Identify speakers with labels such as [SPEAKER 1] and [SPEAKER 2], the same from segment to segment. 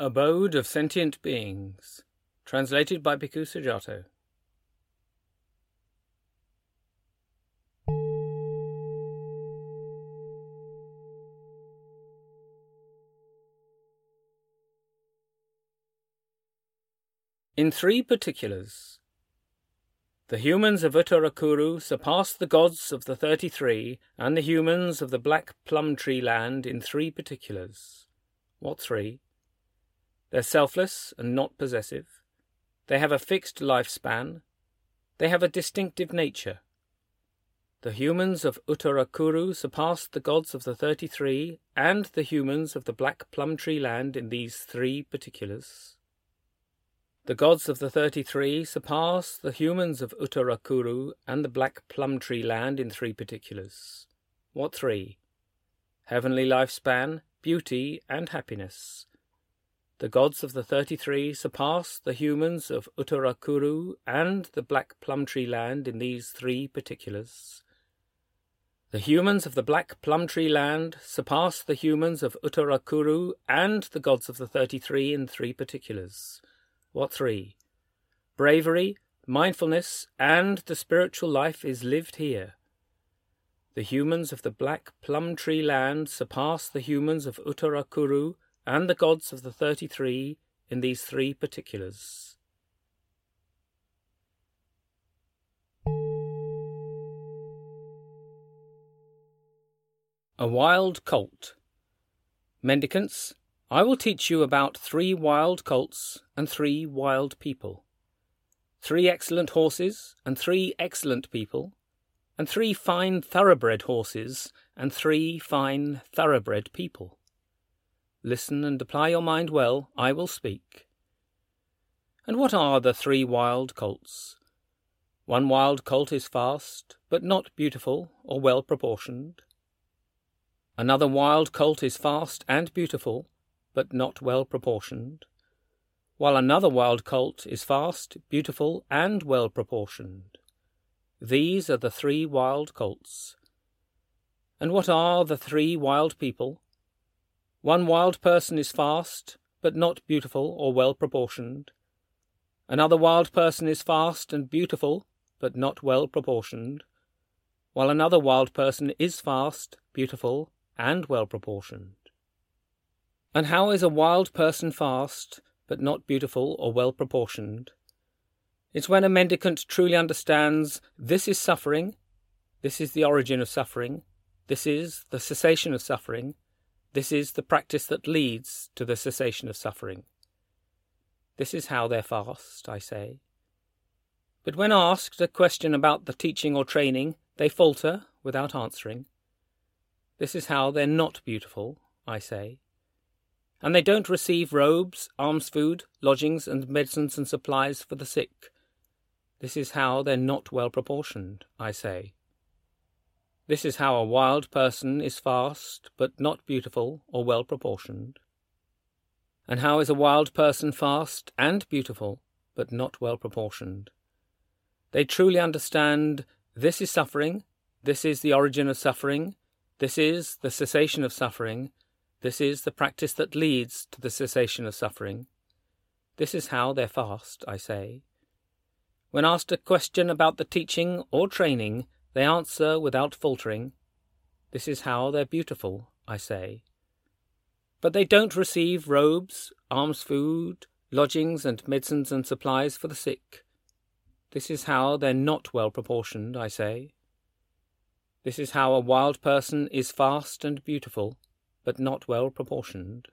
[SPEAKER 1] Abode of Sentient Beings. Translated by Bhikkhu Sujato. In three particulars. The humans of Uttarakuru surpass the gods of the 33 and the humans of the Black Plum Tree Land in three particulars. What three? They're selfless and not possessive. They have a fixed lifespan. They have a distinctive nature. The humans of Uttarakuru surpass the gods of the 33 and the humans of the Black Plum Tree Land in these three particulars. The gods of the 33 surpass the humans of Uttarakuru and the Black Plum Tree Land in three particulars. What three? Heavenly lifespan, beauty, and happiness. The gods of the 33 surpass the humans of Uttarakuru and the Black Plum Tree Land in these three particulars. The humans of the Black Plum Tree Land surpass the humans of Uttarakuru and the gods of the 33 in three particulars. What three? Bravery, mindfulness, and the spiritual life is lived here. The humans of the Black Plum Tree Land surpass the humans of Uttarakuru and the gods of the 33 in these three particulars. A wild colt. Mendicants, I will teach you about 3 wild colts and 3 wild people, 3 excellent horses and 3 excellent people, and 3 fine thoroughbred horses and 3 fine thoroughbred people. Listen and apply your mind well, I will speak. And what are the 3 wild colts? 1 wild colt is fast, but not beautiful or well proportioned. Another wild colt is fast and beautiful, but not well proportioned, while another wild colt is fast, beautiful, and well proportioned. These are the 3 wild colts. And what are the 3 wild people? 1 wild person is fast, but not beautiful or well proportioned. Another wild person is fast and beautiful, but not well proportioned, while another wild person is fast, beautiful, and well proportioned. And how is a wild person fast, but not beautiful or well proportioned? It's when a mendicant truly understands this is suffering, this is the origin of suffering, this is the cessation of suffering, this is the practice that leads to the cessation of suffering. This is how they're fast, I say. But when asked a question about the teaching or training, they falter without answering. This is how they're not beautiful, I say. And they don't receive robes, alms food, lodgings, and medicines and supplies for the sick. This is how they're not well proportioned, I say. This is how a wild person is fast, but not beautiful or well proportioned. And how is a wild person fast and beautiful, but not well proportioned? They truly understand this is suffering, this is the origin of suffering, this is the cessation of suffering, this is the practice that leads to the cessation of suffering. This is how they're fast, I say. When asked a question about the teaching or training, they answer without faltering. This is how they're beautiful, I say. But they don't receive robes, alms food, lodgings and medicines and supplies for the sick. This is how they're not well proportioned, I say. This is how a wild person is fast and beautiful, but not well proportioned.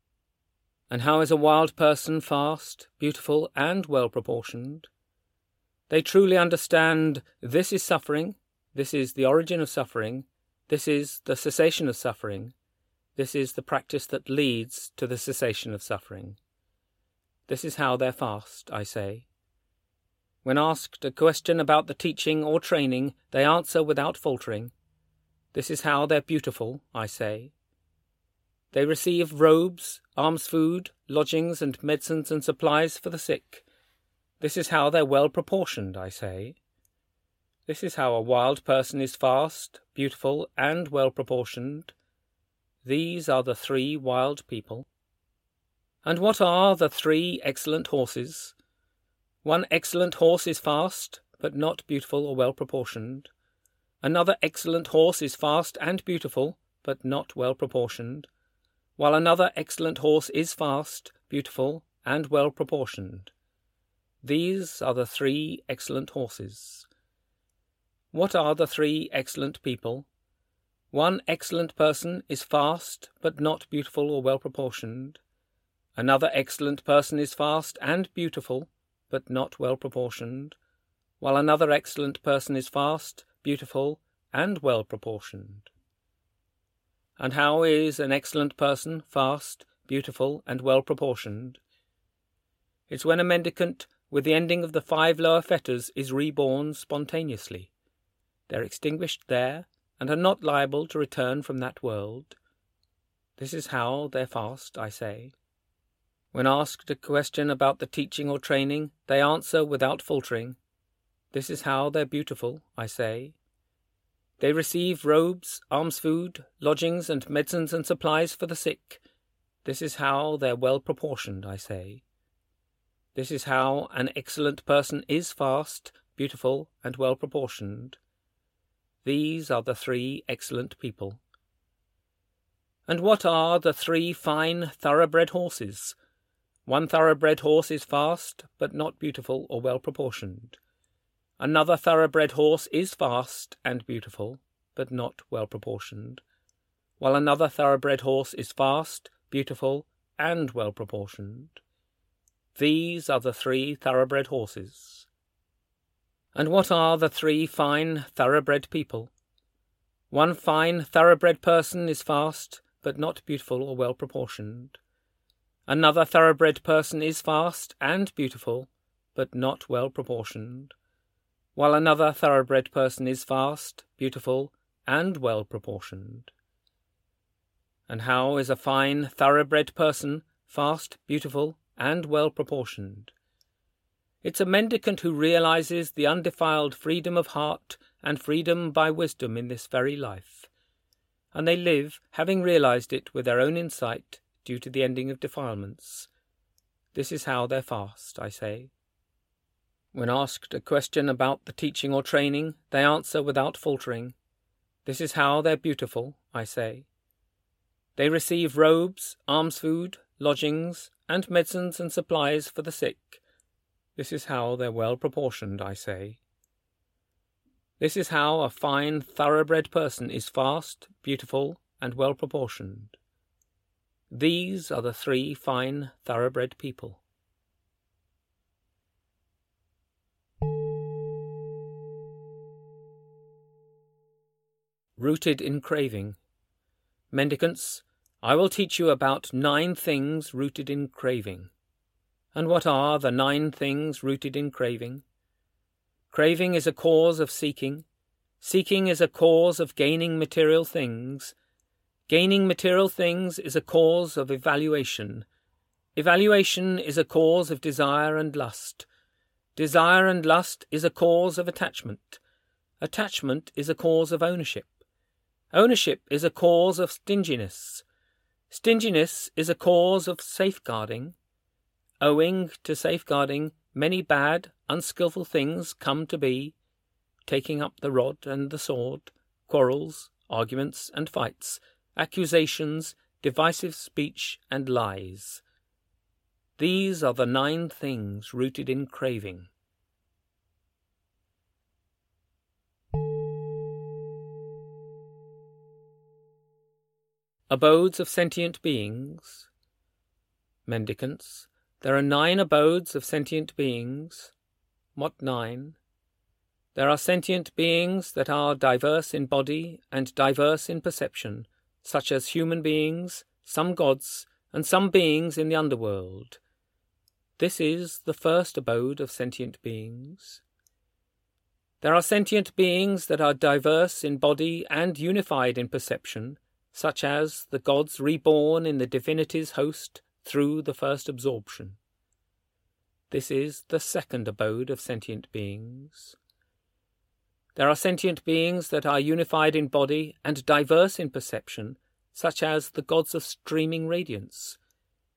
[SPEAKER 1] And how is a wild person fast, beautiful, and well proportioned? They truly understand this is suffering, this is the origin of suffering, this is the cessation of suffering, this is the practice that leads to the cessation of suffering. This is how they're fast, I say. When asked a question about the teaching or training, they answer without faltering. This is how they're beautiful, I say. They receive robes, alms food, lodgings and medicines and supplies for the sick. This is how they're well proportioned, I say. This is how a wild person is fast, beautiful, and well proportioned. These are the 3 wild people. And what are the 3 excellent horses? 1 excellent horse is fast, but not beautiful or well proportioned. Another excellent horse is fast and beautiful, but not well proportioned, while another excellent horse is fast, beautiful, and well proportioned. These are the 3 excellent horses. What are the 3 excellent people? 1 excellent person is fast, but not beautiful or well proportioned. Another excellent person is fast and beautiful, but not well proportioned, while another excellent person is fast, beautiful, and well proportioned. And how is an excellent person fast, beautiful, and well proportioned? It's when a mendicant, with the ending of the 5 lower fetters, is reborn spontaneously. They're extinguished there, and are not liable to return from that world. This is how they're fast, I say. When asked a question about the teaching or training, they answer without faltering. This is how they're beautiful, I say. They receive robes, alms food, lodgings, and medicines and supplies for the sick. This is how they're well proportioned, I say. This is how an excellent person is fast, beautiful, and well proportioned. These are the 3 excellent people. And what are the 3 fine thoroughbred horses? 1 thoroughbred horse is fast, but not beautiful or well proportioned. Another thoroughbred horse is fast and beautiful, but not well proportioned, while another thoroughbred horse is fast, beautiful, and well proportioned. These are the 3 thoroughbred horses. And what are the 3 fine thoroughbred people? 1 fine thoroughbred person is fast, but not beautiful or well proportioned. Another thoroughbred person is fast and beautiful, but not well proportioned, while another thoroughbred person is fast, beautiful, and well proportioned. And how is a fine thoroughbred person fast, beautiful, and well proportioned? It's a mendicant who realizes the undefiled freedom of heart and freedom by wisdom in this very life, and they live, having realized it with their own insight, due to the ending of defilements. This is how they're fast, I say. When asked a question about the teaching or training, they answer without faltering. This is how they're beautiful, I say. They receive robes, alms food, lodgings, and medicines and supplies for the sick. This is how they're well proportioned, I say. This is how a fine thoroughbred person is fast, beautiful, and well proportioned. These are the 3 fine thoroughbred people. Rooted in craving. Mendicants, I will teach you about 9 things rooted in craving. And what are the 9 things rooted in craving? Craving is a cause of seeking. Seeking is a cause of gaining material things. Gaining material things is a cause of evaluation. Evaluation is a cause of desire and lust. Desire and lust is a cause of attachment. Attachment is a cause of ownership. Ownership is a cause of stinginess. Stinginess is a cause of safeguarding. Owing to safeguarding, many bad, unskilful things come to be, taking up the rod and the sword, quarrels, arguments and fights, accusations, divisive speech, and lies. These are the 9 things rooted in craving. Abodes of sentient beings. Mendicants, there are 9 abodes of sentient beings. What 9? There are sentient beings that are diverse in body and diverse in perception, such as human beings, some gods, and some beings in the underworld. This is the first abode of sentient beings. There are sentient beings that are diverse in body and unified in perception, such as the gods reborn in the divinity's host through the first absorption. This is the second abode of sentient beings. There are sentient beings that are unified in body and diverse in perception, such as the gods of streaming radiance.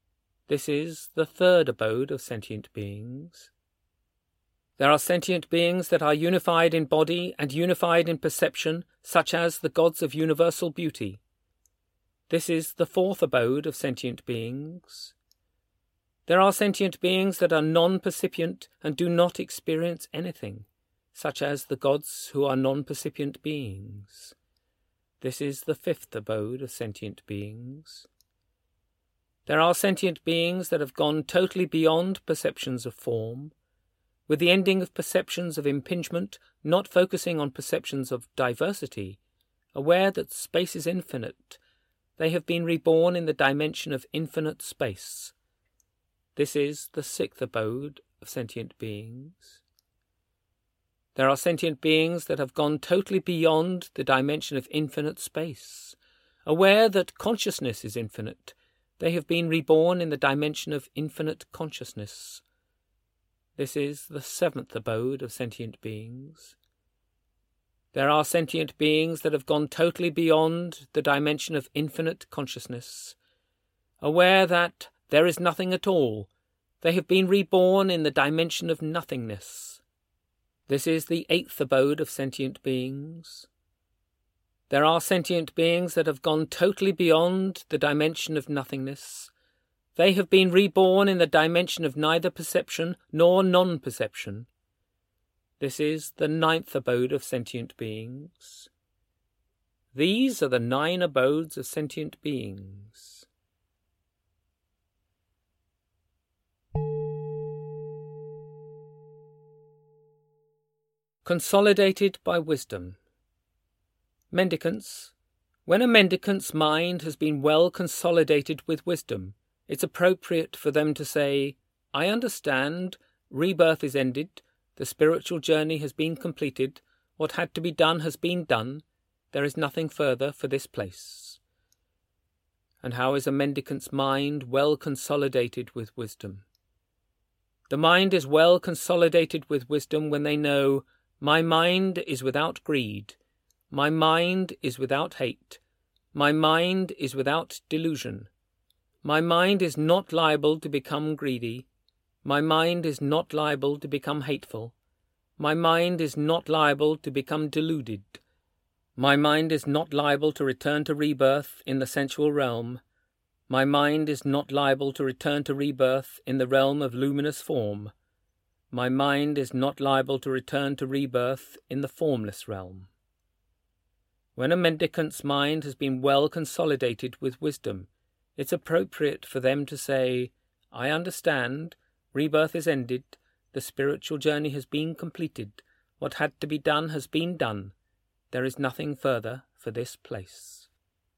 [SPEAKER 1] This is the third abode of sentient beings. There are sentient beings that are unified in body and unified in perception, such as the gods of universal beauty. This is the fourth abode of sentient beings. There are sentient beings that are non-percipient and do not experience anything, such as the gods who are non-percipient beings. This is the fifth abode of sentient beings. There are sentient beings that have gone totally beyond perceptions of form, with the ending of perceptions of impingement, not focusing on perceptions of diversity, aware that space is infinite. They have been reborn in the dimension of infinite space. This is the sixth abode of sentient beings. There are sentient beings that have gone totally beyond the dimension of infinite space. Aware that consciousness is infinite, they have been reborn in the dimension of infinite consciousness. This is the seventh abode of sentient beings. There are sentient beings that have gone totally beyond the dimension of infinite consciousness. Aware that there is nothing at all, they have been reborn in the dimension of nothingness. This is the eighth abode of sentient beings. There are sentient beings that have gone totally beyond the dimension of nothingness. They have been reborn in the dimension of neither perception nor non-perception. This is the ninth abode of sentient beings. These are the 9 abodes of sentient beings. Consolidated by wisdom. Mendicants. When a mendicant's mind has been well consolidated with wisdom, it's appropriate for them to say, I understand, rebirth is ended, the spiritual journey has been completed, what had to be done has been done, there is nothing further for this place. And how is a mendicant's mind well consolidated with wisdom? The mind is well consolidated with wisdom when they know, my mind is without greed, my mind is without hate, my mind is without delusion. My mind is not liable to become greedy. My mind is not liable to become hateful. My mind is not liable to become deluded. My mind is not liable to return to rebirth in the sensual realm. My mind is not liable to return to rebirth in the realm of luminous form. My mind is not liable to return to rebirth in the formless realm. When a mendicant's mind has been well consolidated with wisdom, it's appropriate for them to say, I understand, rebirth is ended, the spiritual journey has been completed, what had to be done has been done, there is nothing further for this place.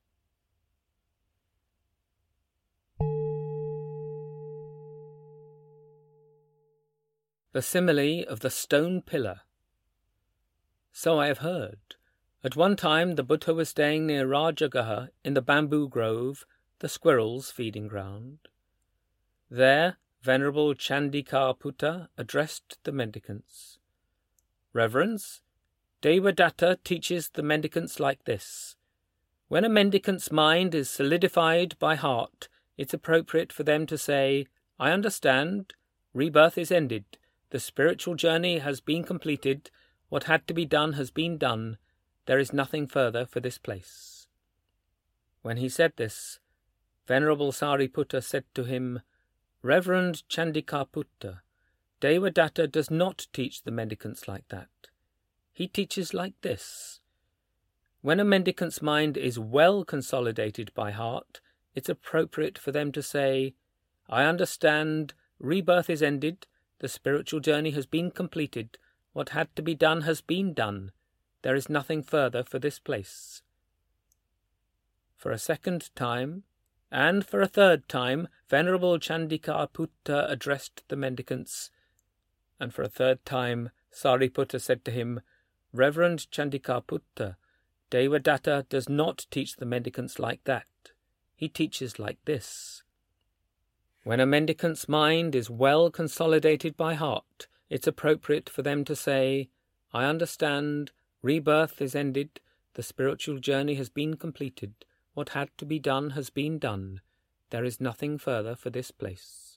[SPEAKER 1] The simile of the stone pillar. So I have heard. At one time the Buddha was staying near Rajagaha in the bamboo grove, the squirrels' feeding ground. There, Venerable Chandikaputta addressed the mendicants. Reverends, Devadatta teaches the mendicants like this. When a mendicant's mind is solidified by heart, it's appropriate for them to say, I understand, rebirth is ended, the spiritual journey has been completed, what had to be done has been done, there is nothing further for this place. When he said this, Venerable Sariputta said to him, Reverend Chandikaputta, Devadatta does not teach the mendicants like that. He teaches like this. When a mendicant's mind is well consolidated by heart, it's appropriate for them to say, I understand, rebirth is ended, the spiritual journey has been completed, what had to be done has been done, there is nothing further for this place. For a second time, and for a third time, Venerable Chandikaputta addressed the mendicants, and for a third time Sariputta said to him, Reverend Chandikaputta, Devadatta does not teach the mendicants like that. He teaches like this. When a mendicant's mind is well consolidated by heart, it's appropriate for them to say, I understand, rebirth is ended, the spiritual journey has been completed, what had to be done has been done, there is nothing further for this place.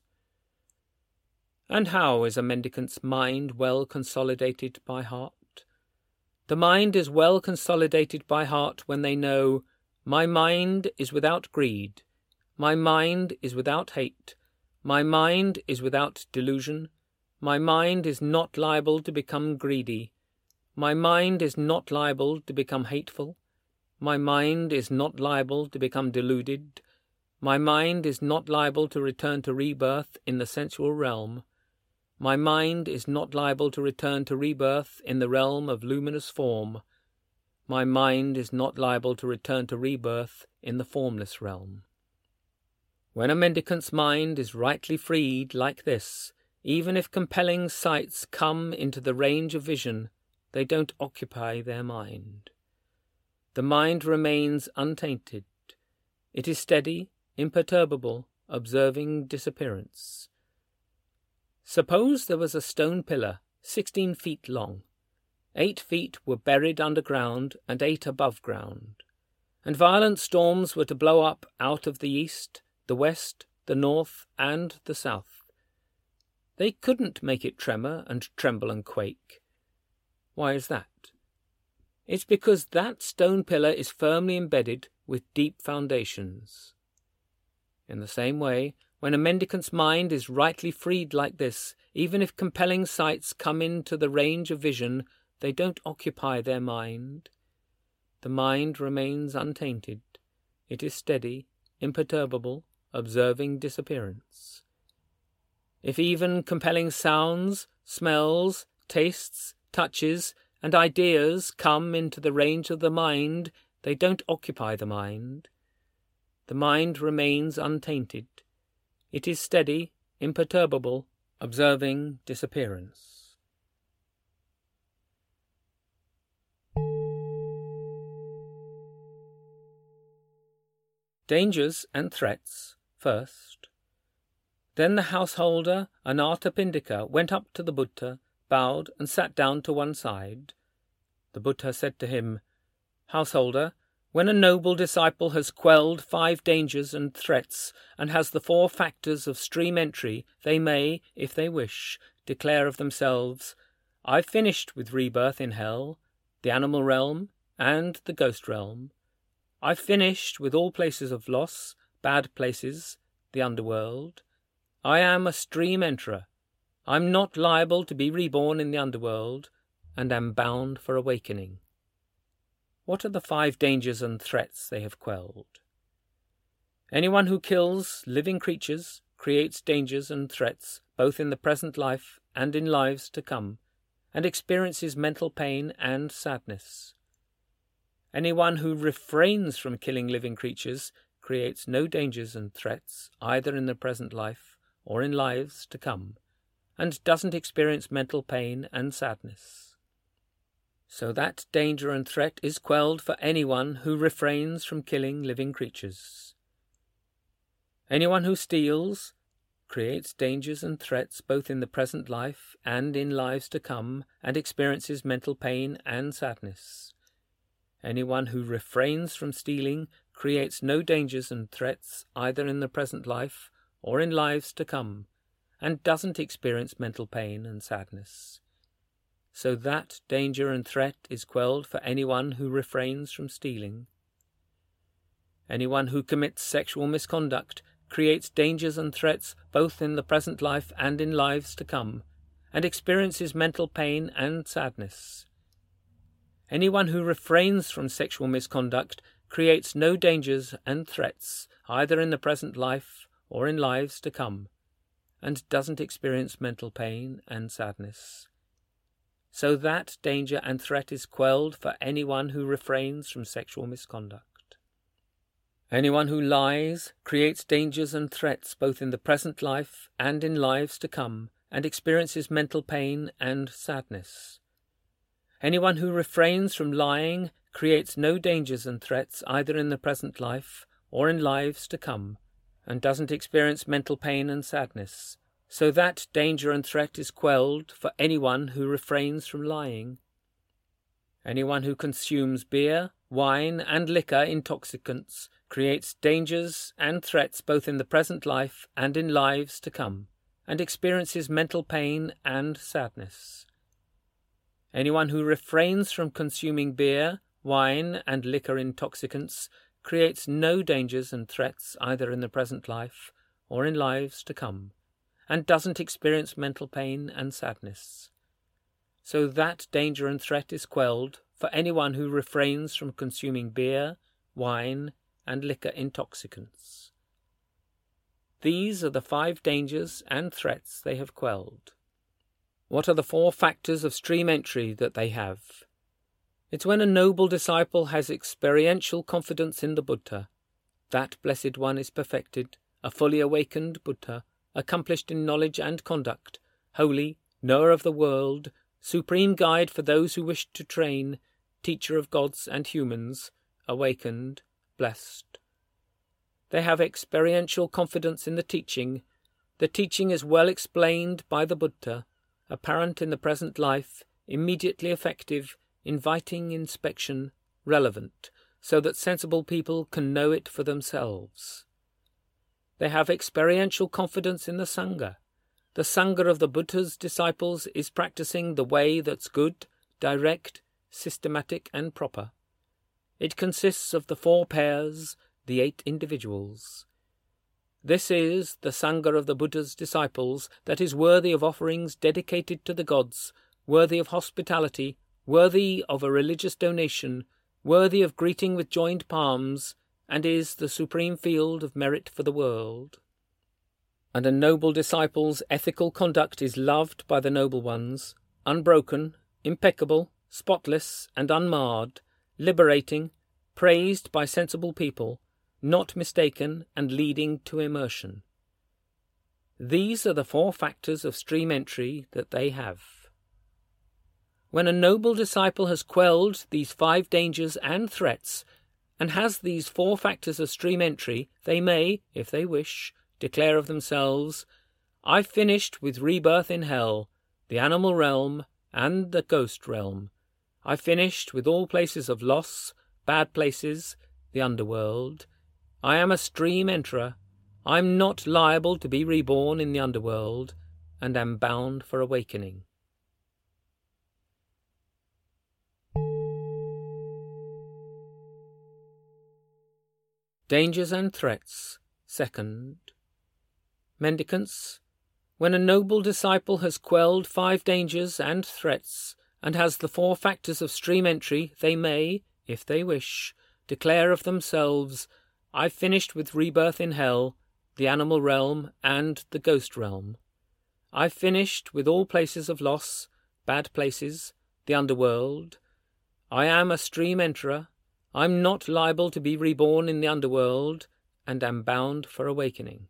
[SPEAKER 1] And how is a mendicant's mind well consolidated by heart? The mind is well consolidated by heart when they know, my mind is without greed, my mind is without hate, my mind is without delusion, my mind is not liable to become greedy, my mind is not liable to become hateful, my mind is not liable to become deluded, my mind is not liable to return to rebirth in the sensual realm, my mind is not liable to return to rebirth in the realm of luminous form, my mind is not liable to return to rebirth in the formless realm. When a mendicant's mind is rightly freed like this, even if compelling sights come into the range of vision, they don't occupy their mind. The mind remains untainted. It is steady, imperturbable, observing disappearance. Suppose there was a stone pillar 16 feet long. 8 feet were buried underground and 8 above ground, and violent storms were to blow up out of the east, the west, the north, and the south. They couldn't make it tremor and tremble and quake. Why is that? It's because that stone pillar is firmly embedded with deep foundations. In the same way, when a mendicant's mind is rightly freed like this, even if compelling sights come into the range of vision, they don't occupy their mind. The mind remains untainted. It is steady, imperturbable, observing disappearance. If even compelling sounds, smells, tastes, touches, and ideas come into the range of the mind, they don't occupy the mind. The mind remains untainted. It is steady, imperturbable, observing disappearance. Dangers and threats first. Then the householder Anathapindika went up to the Buddha, bowed, and sat down to one side. The Buddha said to him, Householder, when a noble disciple has quelled 5 dangers and threats, and has the 4 factors of stream entry, they may, if they wish, declare of themselves, I've finished with rebirth in hell, the animal realm, and the ghost realm. I've finished with all places of loss, bad places, the underworld. I am a stream enterer. I'm not liable to be reborn in the underworld, and am bound for awakening. What are the 5 dangers and threats they have quelled? Anyone who kills living creatures creates dangers and threats both in the present life and in lives to come, and experiences mental pain and sadness. Anyone who refrains from killing living creatures creates no dangers and threats either in the present life or in lives to come, and doesn't experience mental pain and sadness. So that danger and threat is quelled for anyone who refrains from killing living creatures. Anyone who steals creates dangers and threats both in the present life and in lives to come, and experiences mental pain and sadness. Anyone who refrains from stealing creates no dangers and threats either in the present life or in lives to come, and doesn't experience mental pain and sadness. So that danger and threat is quelled for anyone who refrains from stealing. Anyone who commits sexual misconduct creates dangers and threats both in the present life and in lives to come, and experiences mental pain and sadness. Anyone who refrains from sexual misconduct creates no dangers and threats either in the present life or in lives to come, and doesn't experience mental pain and sadness. So that danger and threat is quelled for anyone who refrains from sexual misconduct. Anyone who lies creates dangers and threats both in the present life and in lives to come, and experiences mental pain and sadness. Anyone who refrains from lying creates no dangers and threats either in the present life or in lives to come, and doesn't experience mental pain and sadness. So that danger and threat is quelled for anyone who refrains from lying. Anyone who consumes beer, wine, and liquor intoxicants creates dangers and threats both in the present life and in lives to come, and experiences mental pain and sadness. Anyone who refrains from consuming beer, wine, and liquor intoxicants creates no dangers and threats either in the present life or in lives to come, and doesn't experience mental pain and sadness. So that danger and threat is quelled for anyone who refrains from consuming beer, wine, and liquor intoxicants. These are the 5 dangers and threats they have quelled. What are the 4 factors of stream entry that they have? It's when a noble disciple has experiential confidence in the Buddha. That blessed one is perfected, a fully awakened Buddha, accomplished in knowledge and conduct, holy, knower of the world, supreme guide for those who wish to train, teacher of gods and humans, awakened, blessed. They have experiential confidence in the teaching. The teaching is well explained by the Buddha, apparent in the present life, immediately effective, inviting inspection, relevant, so that sensible people can know it for themselves. They have experiential confidence in the Sangha. The Sangha of the Buddha's disciples is practicing the way that's good, direct, systematic and proper. It consists of the 4 pairs, the 8 individuals. This is the Sangha of the Buddha's disciples that is worthy of offerings dedicated to the gods, worthy of hospitality, worthy of a religious donation, worthy of greeting with joined palms, and is the supreme field of merit for the world. And a noble disciple's ethical conduct is loved by the noble ones, unbroken, impeccable, spotless, and unmarred, liberating, praised by sensible people, not mistaken and leading to immersion. These are the 4 factors of stream entry that they have. When a noble disciple has quelled these 5 dangers and threats, and has these 4 factors of stream entry, they may, if they wish, declare of themselves, "I've finished with rebirth in hell, the animal realm, and the ghost realm. I've finished with all places of loss, bad places, the underworld. I am a stream enterer. I'm not liable to be reborn in the underworld, and am bound for awakening." Dangers and threats. Second. Mendicants. When a noble disciple has quelled 5 dangers and threats, and has the 4 factors of stream entry, they may, if they wish, declare of themselves, "I've finished with rebirth in hell, the animal realm, and the ghost realm. I've finished with all places of loss, bad places, the underworld. I am a stream enterer. I'm not liable to be reborn in the underworld, and am bound for awakening."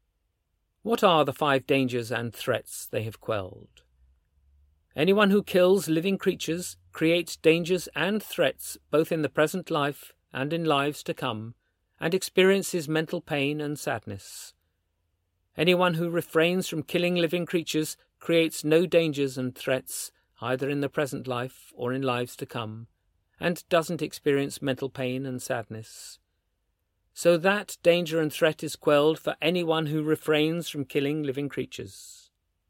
[SPEAKER 1] What are the 5 dangers and threats they have quelled? Anyone who kills living creatures creates dangers and threats both in the present life and in lives to come, and experiences mental pain and sadness. Anyone who refrains from killing living creatures creates no dangers and threats either in the present life or in lives to come, and doesn't experience mental pain and sadness. So that danger and threat is quelled for anyone who refrains from killing living creatures.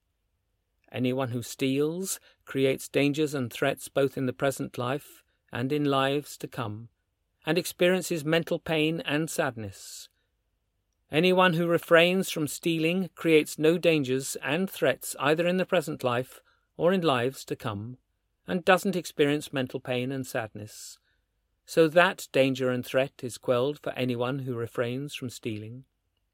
[SPEAKER 1] Anyone who steals creates dangers and threats both in the present life and in lives to come, and experiences mental pain and sadness. Anyone who refrains from stealing creates no dangers and threats either in the present life or in lives to come, and doesn't experience mental pain and sadness. So that danger and threat is quelled for anyone who refrains from stealing.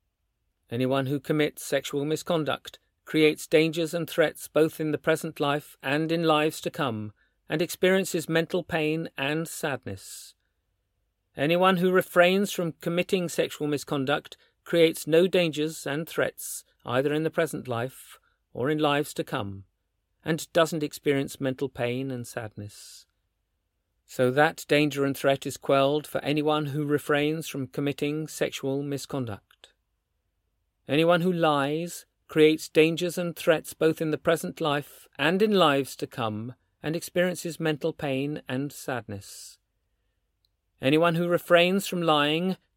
[SPEAKER 1] Anyone who commits sexual misconduct creates dangers and threats both in the present life and in lives to come, and experiences mental pain and sadness. Anyone who refrains from committing sexual misconduct creates no dangers and threats either in the present life or in lives to come, and doesn't experience mental pain and sadness. So that danger and threat is quelled for anyone who refrains from committing sexual misconduct. Anyone who lies creates dangers and threats both in the present life and in lives to come, and experiences mental pain and sadness. Anyone who refrains from lying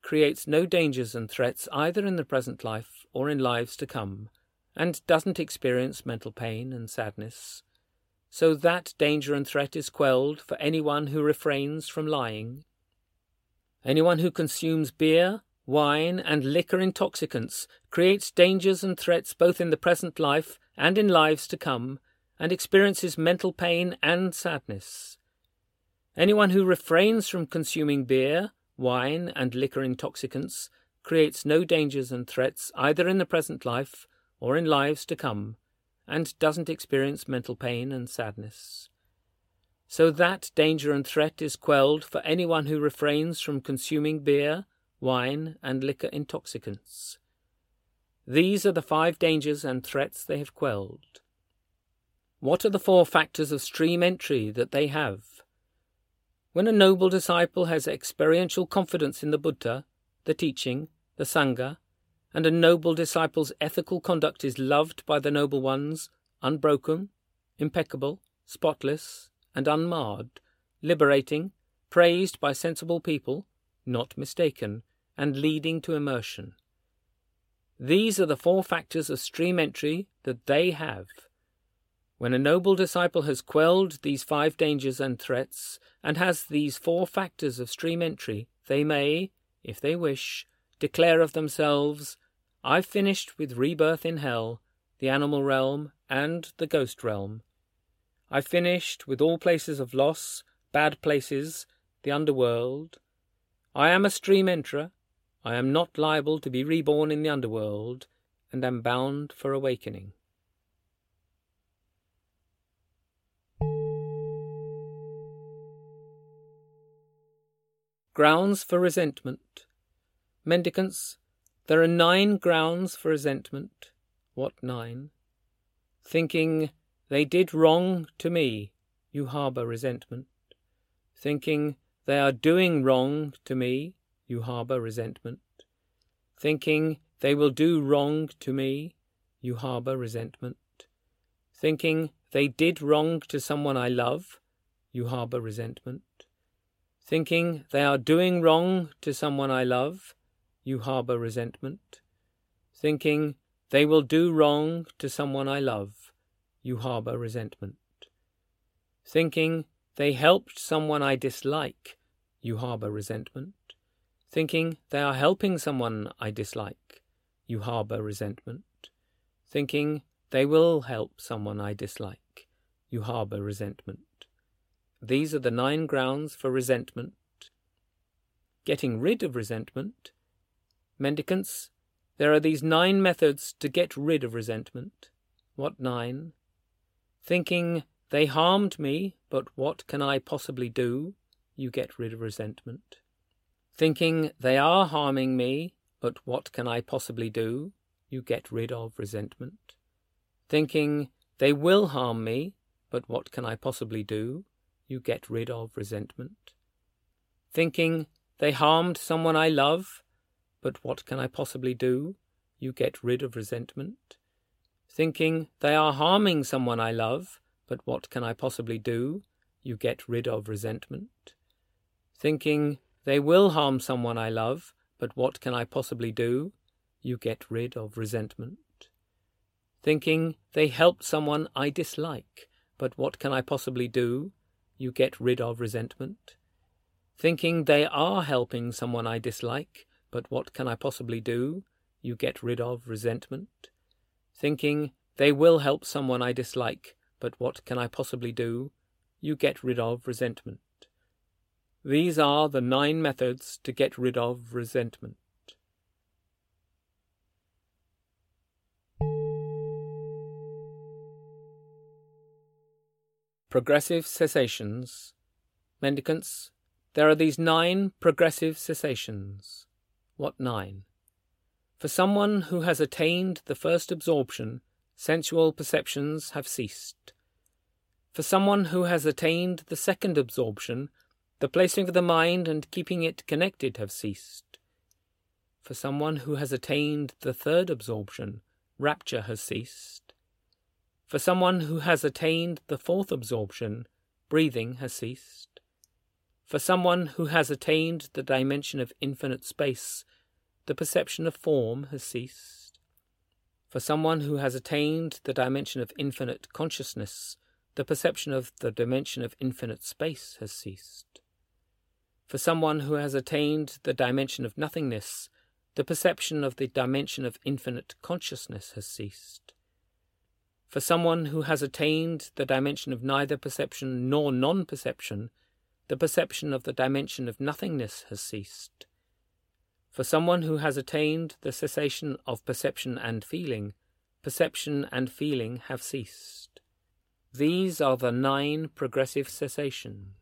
[SPEAKER 1] creates no dangers and threats either in the present life or in lives to come, and doesn't experience mental pain and sadness, so that danger and threat is quelled for anyone who refrains from lying. Anyone who consumes beer, wine, and liquor intoxicants creates dangers and threats both in the present life and in lives to come, and experiences mental pain and sadness. Anyone who refrains from consuming beer, wine, and liquor intoxicants creates no dangers and threats either in the present life or in lives to come, and doesn't experience mental pain and sadness. So that danger and threat is quelled for anyone who refrains from consuming beer, wine, and liquor intoxicants. These are the 5 dangers and threats they have quelled. What are the 4 factors of stream entry that they have? When a noble disciple has experiential confidence in the Buddha, the teaching, the Sangha, and a noble disciple's ethical conduct is loved by the noble ones, unbroken, impeccable, spotless, and unmarred, liberating, praised by sensible people, not mistaken, and leading to immersion. These are the 4 factors of stream entry that they have. When a noble disciple has quelled these 5 dangers and threats, and has these 4 factors of stream entry, they may, if they wish, declare of themselves, "I've finished with rebirth in hell, the animal realm, and the ghost realm. I've finished with all places of loss, bad places, the underworld. I am a stream enterer. I am not liable to be reborn in the underworld, and am bound for awakening." Grounds for resentment. Mendicants, there are 9 grounds for resentment. What 9? Thinking, they did wrong to me, you harbour resentment. Thinking, they are doing wrong to me, you harbour resentment. Thinking, they will do wrong to me, you harbour resentment. Thinking, they did wrong to someone I love, you harbour resentment. Thinking, they are doing wrong to someone I love, you harbour resentment. Thinking, they will do wrong to someone I love, you harbour resentment. Thinking, they helped someone I dislike, you harbour resentment. Thinking, they are helping someone I dislike, you harbour resentment. Thinking, they will help someone I dislike, you harbour resentment. These are the 9 grounds for resentment. Getting rid of resentment. Mendicants, there are these 9 methods to get rid of resentment. What 9? Thinking, they harmed me, but what can I possibly do? You get rid of resentment. Thinking, they are harming me, but what can I possibly do? You get rid of resentment. Thinking, they will harm me, but what can I possibly do? You get rid of resentment. Thinking, they harmed someone I love, but what can I possibly do? You get rid of resentment. Thinking, they are harming someone I love, but what can I possibly do? You get rid of resentment. Thinking, they will harm someone I love, but what can I possibly do? You get rid of resentment. Thinking, they helped someone I dislike, but what can I possibly do? You get rid of resentment. Thinking, they are helping someone I dislike, but what can I possibly do? You get rid of resentment. Thinking, they will help someone I dislike, but what can I possibly do? You get rid of resentment. These are the 9 methods to get rid of resentment. Progressive cessations. Mendicants, there are these 9 progressive cessations. What 9? For someone who has attained the first absorption, sensual perceptions have ceased. For someone who has attained the second absorption, the placing of the mind and keeping it connected have ceased. For someone who has attained the third absorption, rapture has ceased. For someone who has attained the fourth absorption, breathing has ceased. For someone who has attained the dimension of infinite space, the perception of form has ceased. For someone who has attained the dimension of infinite consciousness, the perception of the dimension of infinite space has ceased. For someone who has attained the dimension of nothingness, the perception of the dimension of infinite consciousness has ceased. For someone who has attained the dimension of neither perception nor non-perception, the perception of the dimension of nothingness has ceased. For someone who has attained the cessation of perception and feeling have ceased. These are the 9 progressive cessations.